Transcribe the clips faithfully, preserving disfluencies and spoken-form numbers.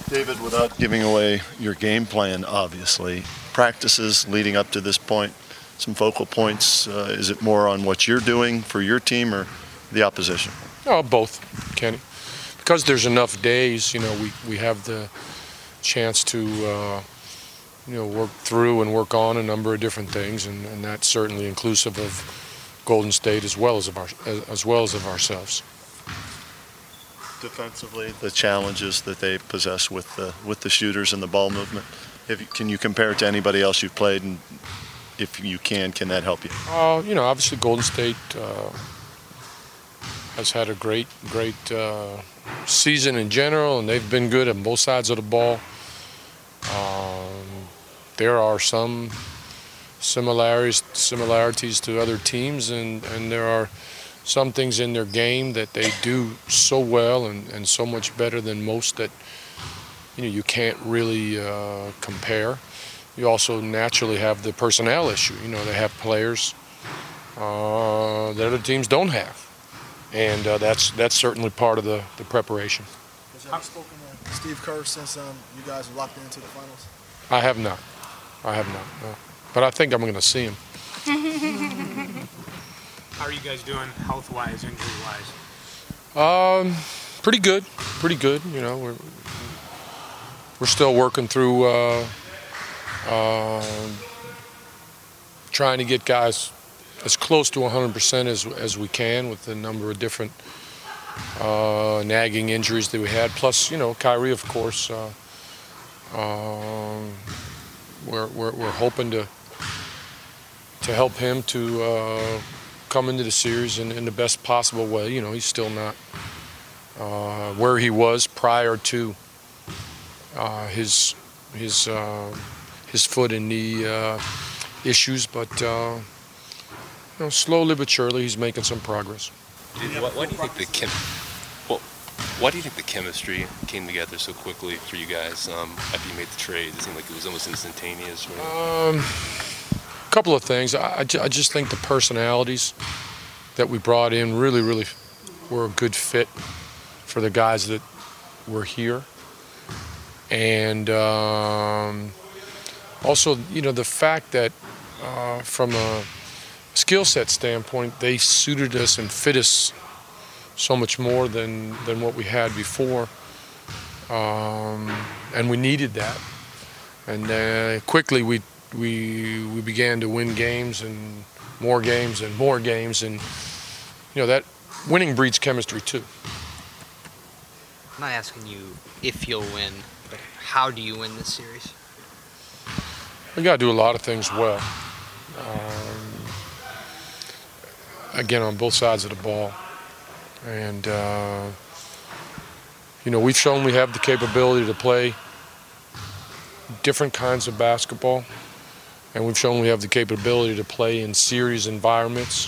David, without giving away your game plan, obviously, practices leading up to this point, some focal points, uh, is it more on what you're doing for your team or the opposition? Oh, both, Kenny. Because there's enough days, you know, we, we have the chance to, uh, you know, work through and work on a number of different things, and, and that's certainly inclusive of Golden State as well as of our, as, as well as of ourselves. Defensively, the challenges that they possess with the with the shooters and the ball movement. If you, can you compare it to anybody else you've played, and if you can, can that help you? Uh, you know, obviously Golden State uh, has had a great, great uh, season in general, and they've been good on both sides of the ball. Um, there are some similarities similarities to other teams, and, and there are some things in their game that they do so well and, and so much better than most that you know you can't really uh, compare. You also naturally have the personnel issue. You know, they have players uh, that other teams don't have, and uh, that's that's certainly part of the, the preparation. Has you ever spoken to Steve Kerr since um, you guys are locked into the finals? I have not. I have not. No. But I think I'm going to see him. How are you guys doing health-wise, injury-wise? Um, pretty good, pretty good. You know, we're we're still working through uh, uh, trying to get guys as close to one hundred percent as as we can with the number of different uh, nagging injuries that we had. Plus, you know, Kyrie, of course. Uh, um, we're, we're we're hoping to to help him to. Uh, come into the series in, in the best possible way. You know, he's still not uh, where he was prior to uh, his his uh, his foot and knee uh, issues, but uh, you know, slowly but surely he's making some progress. What, why do you think the chem? Well, why do you think the chemistry came together so quickly for you guys um, after you made the trade? It seemed like it was almost instantaneous. Um, couple of things. I, I just think the personalities that we brought in really, really were a good fit for the guys that were here. And um, also, you know, the fact that uh, from a skill set standpoint, they suited us and fit us so much more than, than what we had before. Um, and we needed that. And uh, quickly we We we began to win games and more games and more games, and you know that winning breeds chemistry too. I'm not asking you if you'll win, but how do you win this series? We got to do a lot of things well. Um, again, on both sides of the ball, and uh, you know we've shown we have the capability to play different kinds of basketball. And we've shown we have the capability to play in series environments,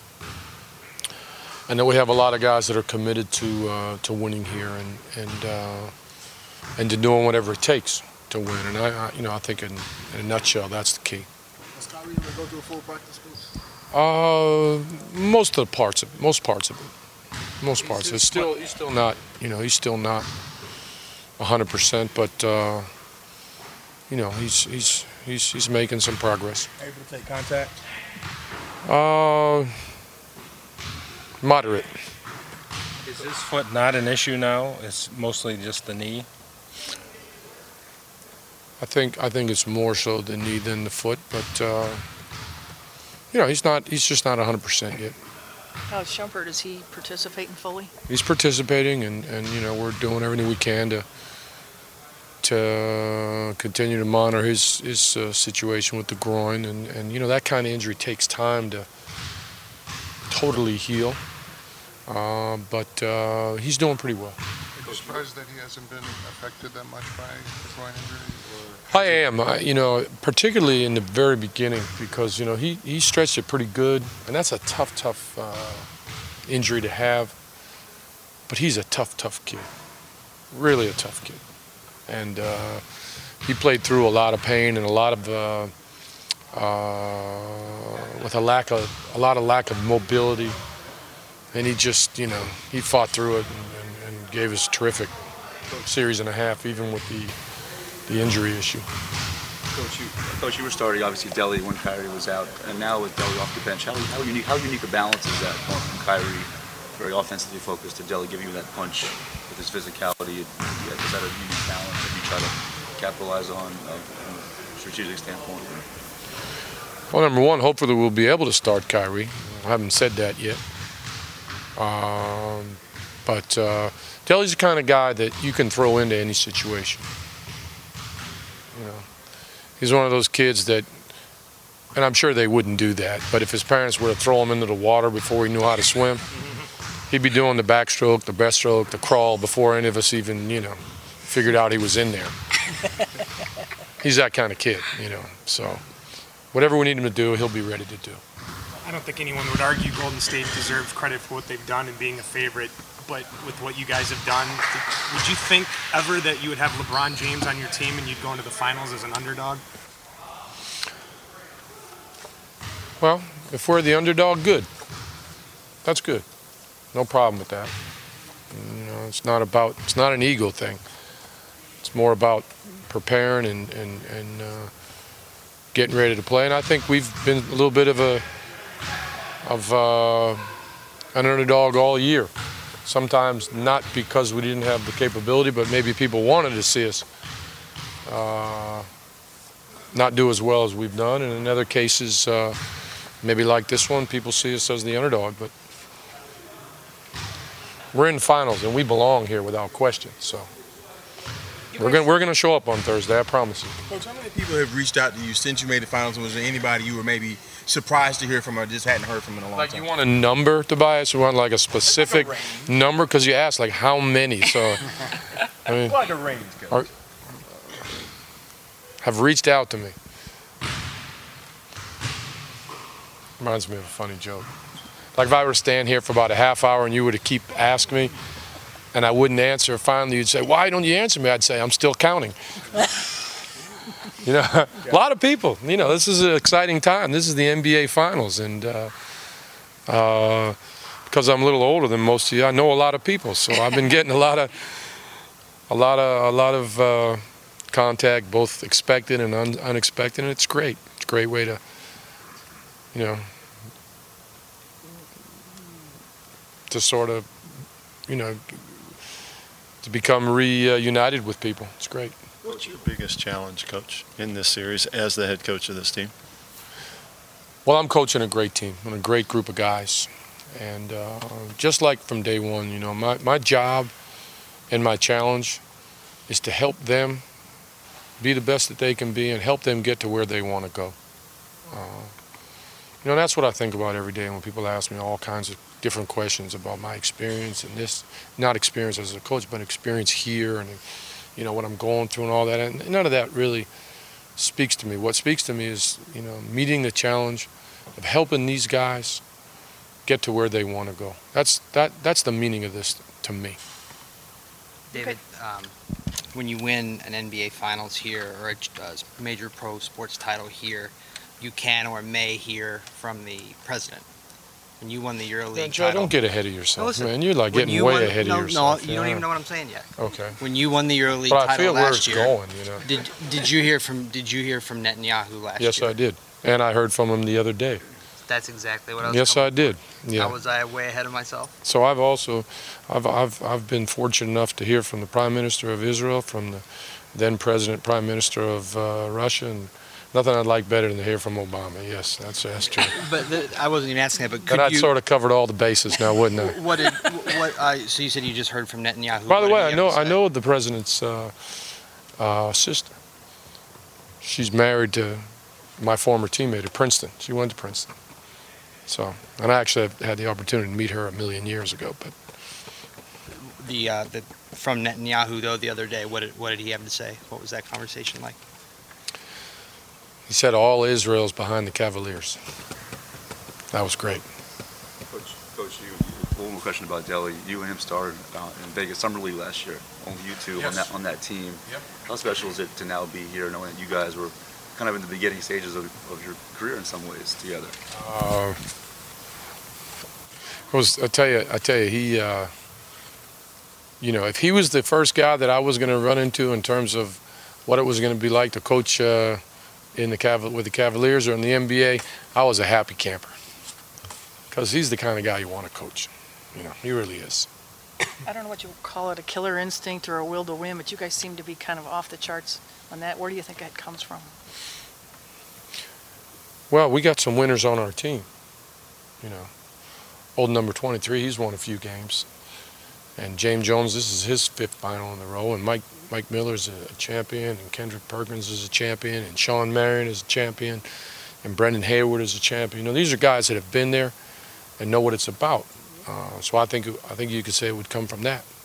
and that we have a lot of guys that are committed to uh, to winning here and and uh, and to doing whatever it takes to win. And I, I you know, I think in, in a nutshell, that's the key. Does Kyrie ever go through a full practice, please? Uh, most of the parts of it, most parts of it, most parts. It's still he's still not, you know, he's still not one hundred percent, but uh, you know, he's he's. He's, he's making some progress. Able to take contact? Uh, moderate. Is his foot not an issue now? It's mostly just the knee? I think I think it's more so the knee than the foot, but uh, you know, he's not. He's just not one hundred percent yet. Uh, Shumpert, is he participating fully? He's participating, and, and you know, we're doing everything we can to to continue to monitor his his uh, situation with the groin, and, and you know that kind of injury takes time to totally heal. Uh, but uh, he's doing pretty well. Are you surprised that he hasn't been affected that much by the groin injury? I am, I, you know, particularly in the very beginning, because you know he he stretched it pretty good, and that's a tough, tough uh, injury to have. But he's a tough, tough kid, really a tough kid. And uh, he played through a lot of pain and a lot of, uh, uh, with a lack of, a lot of lack of mobility. And he just, you know, he fought through it and, and, and gave us terrific series and a half, even with the the injury issue. Coach, you, Coach, you were starting obviously Delly when Kyrie was out, and now with Delly off the bench, how, how unique how unique a balance is that going from Kyrie, very offensively focused, to Delly giving you that punch with his physicality? Yeah, is that a unique balance that you try to capitalize on uh, from a strategic standpoint? Well, number one, hopefully we'll be able to start Kyrie. I haven't said that yet. Um, but uh, Delly's the kind of guy that you can throw into any situation. You know, he's one of those kids that, and I'm sure they wouldn't do that, but if his parents were to throw him into the water before he knew how to swim, he'd be doing the backstroke, the breaststroke, the crawl before any of us even, you know, figured out he was in there. He's that kind of kid, you know, so whatever we need him to do, he'll be ready to do. I don't think anyone would argue Golden State deserves credit for what they've done and being a favorite, but with what you guys have done, would you think ever that you would have LeBron James on your team and you'd go into the finals as an underdog? Well, if we're the underdog, good. That's good. No problem with that. You know, it's not about, it's not an ego thing. It's more about preparing and, and, and uh, getting ready to play. And I think we've been a little bit of a, of uh, an underdog all year. Sometimes not because we didn't have the capability, but maybe people wanted to see us uh, not do as well as we've done. And in other cases, uh, maybe like this one, people see us as the underdog. But we're in finals, and we belong here without question. So we're going we're going to show up on Thursday, I promise you. Coach, how many people have reached out to you since you made the finals? Was there anybody you were maybe surprised to hear from or just hadn't heard from in a long like time? You want a number, Tobias? You want like a specific like a number? Because you asked like how many. So I mean, like a range, Coach. Are, have reached out to me. Reminds me of a funny joke. Like if I were to stand here for about a half hour and you were to keep asking me and I wouldn't answer, finally you'd say, why don't you answer me? I'd say, I'm still counting. You know, a lot of people, you know, this is an exciting time. This is the N B A Finals. And uh, uh, because I'm a little older than most of you, I know a lot of people. So I've been getting a lot of, a lot of, a lot of uh, contact, both expected and un unexpected. And it's great. It's a great way to, you know, to sort of, you know, to become reunited with people. It's great. What's your biggest challenge, Coach, in this series as the head coach of this team? Well, I'm coaching a great team and a great group of guys. And uh, just like from day one, you know, my, my job and my challenge is to help them be the best that they can be and help them get to where they want to go. Uh, you know, that's what I think about every day when people ask me all kinds of different questions about my experience and this, not experience as a coach, but experience here and, you know, what I'm going through and all that. And none of that really speaks to me. What speaks to me is, you know, meeting the challenge of helping these guys get to where they want to go. That's, that, that's the meaning of this to me. David, um, when you win an N B A Finals here or a uh, major pro sports title here, you can or may hear from the president. When you won the EuroLeague Man, Joe, title. don't get ahead of yourself, No, listen, man. You're like when getting you way won, ahead no, of yourself. No, you yeah. don't even know what I'm saying yet. Okay. When you won the EuroLeague but title I feel last where year, it's going, you know. did did you hear from did you hear from Netanyahu last yes, year? Yes, I did, and I heard from him the other day. That's exactly what I was. Yes, I did. Yeah. How was I way ahead of myself? So I've also, I've I've I've been fortunate enough to hear from the Prime Minister of Israel, from the then President Prime Minister of uh, Russia, and nothing I'd like better than to hear from Obama. Yes, that's that's true. But the, I wasn't even asking that. But could and I'd you, sort of covered all the bases now, wouldn't I? What did what? Uh, so you said you just heard from Netanyahu. By the What way, did I he know have to I say? know the president's uh, uh, sister. She's married to my former teammate at Princeton. She went to Princeton. So, and I actually had the opportunity to meet her a million years ago. But the uh, the from Netanyahu though the other day, what did what did he have to say? What was that conversation like? he said all Israel's behind the Cavaliers. That was great. Coach, Coach, you, one more question about Delly. You and him started uh, in Vegas Summer League last year. Only you two Yes. on that on that team. Yep. How special is it to now be here, knowing that you guys were kind of in the beginning stages of, of your career in some ways together? Uh, it was, I tell you, I tell you, he, uh, you know, if he was the first guy that I was going to run into in terms of what it was going to be like to coach uh, in the Caval- with the Cavaliers or in the N B A, I was a happy camper. Because he's the kind of guy you want to coach. You know, he really is. I don't know what you would call it, a killer instinct or a will to win, but you guys seem to be kind of off the charts on that. Where do you think that comes from? Well, we got some winners on our team. You know, old number twenty-three, he's won a few games. And James Jones, this is his fifth final in a row. And Mike Mike Miller's a champion, and Kendrick Perkins is a champion, and Sean Marion is a champion, and Brendan Hayward is a champion. You know, these are guys that have been there and know what it's about. Uh, so I think I think you could say it would come from that.